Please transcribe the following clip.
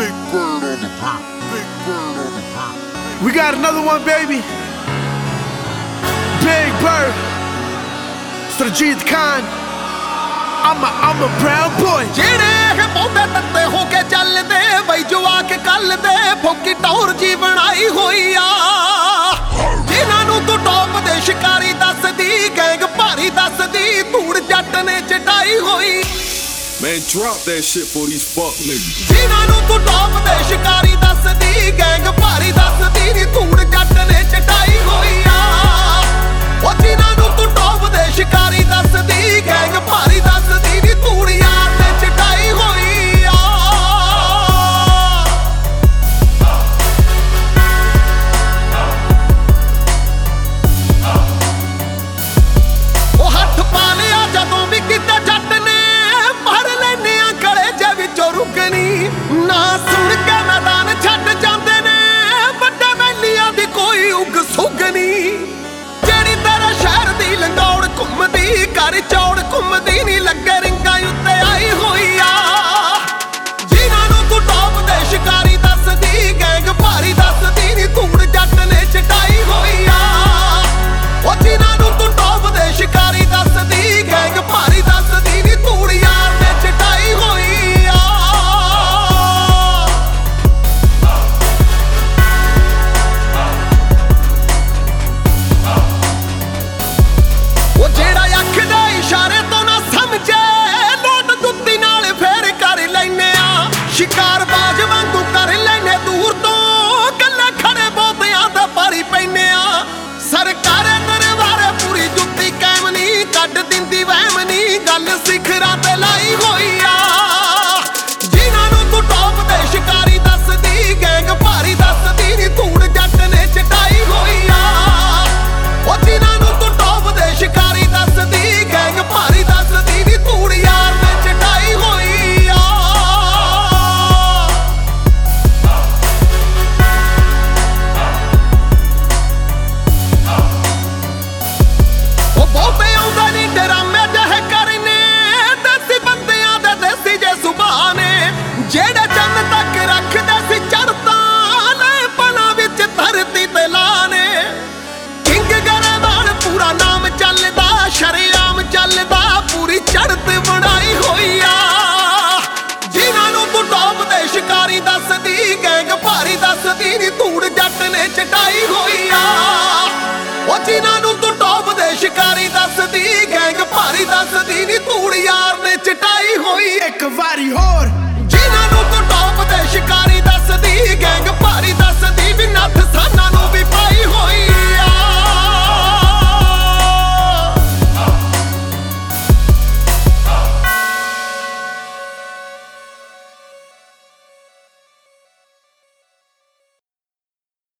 Big Bird on the beat. Big Bird on the beat. We got another one, baby. Big Bird. Sarjeet Khan. I'm a brown boy. ਜਿਹੜੇ ਪੌਦੇ ਤੱਤੇ ਹੋ ਕੇ ਚੱਲਦੇ ਬਈ ਜਵਾ ਕੇ ਕੱਲ ਦੇ ਫੋਕੀ ਟੌਰ ਜੀ ਬਣਾਈ ਹੋਈ ਆ ਜਿਨ੍ਹਾਂ ਨੂੰ ਤੂੰ ਟੌਪ ਦੇ ਸ਼ਿਕਾਰੀ ਦੱਸਦੀ ਗੈਂਗ ਭਾਰੀ ਦੱਸਦੀ ਧੂੜ ਜੱਟ ਨੇ ਚਟਾਈ ਹੋਈ Man, drop that shit for these fuck niggas. ਜਿਨ੍ਹਾਂ ਨੂੰ ਤੂੰ ਟੌਪ ਦੇ ਸ਼ਿਕਾਰੀ ਦੱਸਦੀ ਗੈਂਗ ਭਾਰੀ ਦੱਸਦੀ ਨੀ ਧੂੜ ਜੱਟ ਨੇ ਚਟਾਈ ਹੋਈ ਆ ਉਹ ਜਿਨ੍ਹਾਂ ਨੂੰ ਤੂੰ ਟੌਪ ਦੇ ਸ਼ਿਕਾਰੀ ਦੱਸਦੀ ਗੈਂਗ ਭਾਰੀ ਦੱਸਦੀ ਨੀ ਧੂੜ ਯਾਰ ਨੇ ਚਟਾਈ ਹੋਈ ਆ ਉਹ ਹੱਥ ਪਾ ਲਿਆ ਜਦੋਂ ਵੀ ਕਿਤੇ ਜੱਟ ਨੇ ਭਰ ਲੈਨੇ ਆ ਗਲੇ ਜੇ ਵਿੱਚੋਂ ਰੁਕਣੀ ਨਾ ਸੁਣ ਕੇ ਮੈਦਾਨ ਛੱਡ ਜਾਂਦੇ ਨੇ ਵੱਡੇ ਮੈਲੀਆਂ ਦੀ ਕੋਈ ਉਗ ਸੁਗਣੀ ਜਿਹੜੀ ਤੇਰੇ ਸ਼ਹਿਰ ਦੀ ਲੰਗੌੜ ਘੁੰਮਦੀ ਕਰ ਚੌੜ ਘੁੰਮਦੀ ਨੀ ਲੱਗੇ ਰਿੰਗਾਂ ਉੱਤੇ ਆਈ ਹੋਈ ਆ ਜਿਨ੍ਹਾਂ ਨੂੰ ਤੂੰ ਟੌਪ ਦੇ ਸ਼ਿਕਾਰੀ ਦੱਸਦੀ ਗੈਂਗ ਭਾਰੀ ਦੱਸਦੀ ਨੀ ਧੂੜ ਜੱਟ ਨੇ ਚਟਾਈ ਹੋਈ ਆ ਉਹ ਜਿਨ੍ਹਾਂ ਨੂੰ ਤੂੰ ਟੌਪ ਦੇ ਸ਼ਿਕਾਰੀ ਦੱਸਦੀ ਗੈਂਗ ਭਾਰੀ ਦੱਸਦੀ ਨੀ ਧੂੜ ਯਾਰ ਨੇ ਚਟਾਈ ਹੋਈ ਆ ਉਹ ਜਿਹੜਾ ਅੱਖ ਦੇ ਇਸ਼ਾਰੇ ਤੋਂ ਨਾ ਸਮਝੇ ਲੋਟ ਜੁੱਤੀ ਨਾਲ ਫੇਰ ਕਰ ਲੈਨੇ ਆ ਸ਼ਿਕਾਰ ਬਾਜ ਵਾਂਗੂ ਕਰ ਲੈਨੇ ਦੂਰ ਤੋਂ ਗੱਲਾਂ ਖੜੇ ਬੋਤਿਆਂ ਤੇ ਪਾਰੀ ਪੈਨੇ ਆ ਸਰਕਾਰੇ ਦਰਬਾਰੇ ਪੂਰੀ ਜੁੱਤੀ ਕਾਇਮ ਨਹੀਂ ਕੱਢ ਦਿੰਦੀ ਵਹਿਮ ਨਹੀਂ ਗੱਲ ਸਿਖਰਾਂ ਤੇ ਲਾਈ ਹੋਈ ਆ ਜਿਨ੍ਹਾਂ ਨੂੰ ਤੂੰ ਟੌਪ ਦੇ ਸ਼ਿਕਾਰੀ ਦੱਸਦੀ ਗੈਂਗ ਭਾਰੀ ਦੱਸਦੀ ਨੀ ਧੂੜ ਜੱਟ ਨੇ ਚਟਾਈ ਹੋਈ ਆ ਉਹ ਜਿਨ੍ਹਾਂ ਨੂੰ ਤੂੰ ਟੌਪ ਦੇ ਸ਼ਿਕਾਰੀ ਦੱਸਦੀ ਗੈਂਗ ਭਾਰੀ ਦੱਸਦੀ ਨੀ ਧੂੜ ਯਾਰ ਨੇ ਚਟਾਈ ਹੋਈ ਆ ਉਹ ਬਹੁਤੇ ਆਉਂਦੇ ਨੀ ਡਰਾਮੇ ਜਿਹੇ ਕਰਨੇ ਦੇਸੀ ਬੰਦਿਆਂ ਦੇ ਦੇਸੀ ਜੇ ਸੁਭਾਅ ਨੇ ਜਿਹੜੇ ਚੰਨ ਤੱਕ ਰੱਖਦੇ ਸੀ ਚੜ੍ਹਤਾਂ ਲੈ ਪਲਾਂ ਵਿੱਚ ਧਰਤੀ ਤੇ ਲਾਣੇ ਕਿੰਗ ਗਰੇਵਾਲ ਪੂਰਾ ਨਾਮ ਚੱਲਦਾ ਸ਼ਰੇਆਮ ਚੱਲਦਾ ਪੂਰੀ ਚੜ੍ਹਤ ਬਣਾਈ ਹੋਈ ਆ ਜਿਨ੍ਹਾਂ ਨੂੰ ਤੂੰ ਟੌਪ ਦੇ ਸ਼ਿਕਾਰੀ ਦੱਸਦੀ ਗੈਂਗ ਭਾਰੀ ਦੱਸਦੀ ਨੀ ਧੂੜ ਜੱਟ ਨੇ ਚਟਾਈ ਹੋਈ ਆ ਉਹ ਜਿਨ੍ਹਾਂ ਨੂੰ ਤੂੰ ਟੌਪ ਦੇ ਸ਼ਿਕਾਰੀ ਦੱਸਦੀ ਗੈਂਗ ਭਾਰੀ ਦੱਸਦੀ ਨੀ ਧੂੜ ਯਾਰ ਨੇ ਚਟਾਈ ਹੋਈ ਇੱਕ ਵਾਰੀ ਹੋਰ